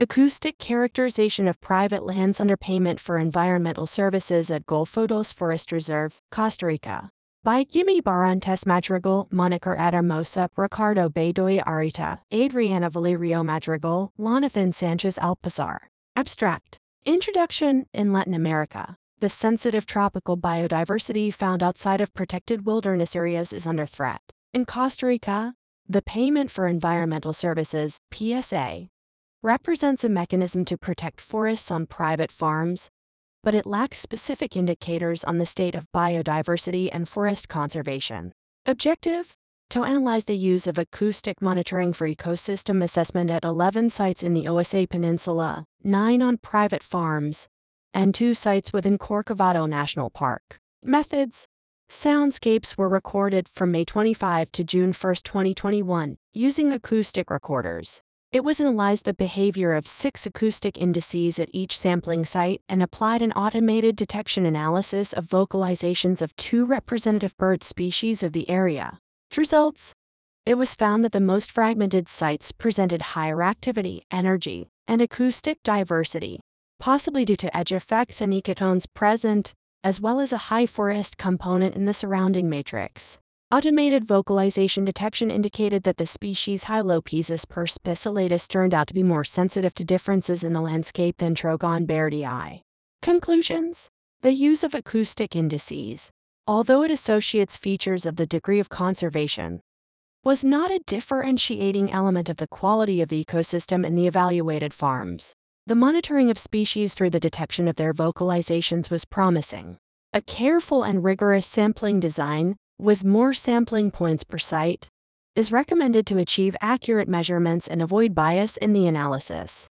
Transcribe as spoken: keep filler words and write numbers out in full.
Acoustic characterization of private lands under payment for environmental services at Golfotos Forest Reserve, Costa Rica. By Jimmy Barrantes Madrigal, Moniker Adamosa, Ricardo Bedoya Arita, Adriana Valerio Madrigal, Lonathan Sanchez Alpazar. Abstract. Introduction. In Latin America, the sensitive tropical biodiversity found outside of protected wilderness areas is under threat. In Costa Rica, the Payment for Environmental Services, P S A, represents a mechanism to protect forests on private farms, but it lacks specific indicators on the state of biodiversity and forest conservation. Objective: to analyze the use of acoustic monitoring for ecosystem assessment at eleven sites in the O S A Peninsula, nine on private farms, and two sites within Corcovado National Park. Methods: soundscapes were recorded from May twenty-fifth to June first, twenty twenty-one, using acoustic recorders. It was analyzed the behavior of six acoustic indices at each sampling site and applied an automated detection analysis of vocalizations of two representative bird species of the area. Results: it was found that the most fragmented sites presented higher activity, energy, and acoustic diversity, possibly due to edge effects and ecotones present, as well as a high forest component in the surrounding matrix. Automated vocalization detection indicated that the species Hylopesis perspicillatus turned out to be more sensitive to differences in the landscape than Trogon bairdii. Conclusions: the use of acoustic indices, although it associates features of the degree of conservation, was not a differentiating element of the quality of the ecosystem in the evaluated farms. The monitoring of species through the detection of their vocalizations was promising. A careful and rigorous sampling design, with more sampling points per site, is recommended to achieve accurate measurements and avoid bias in the analysis.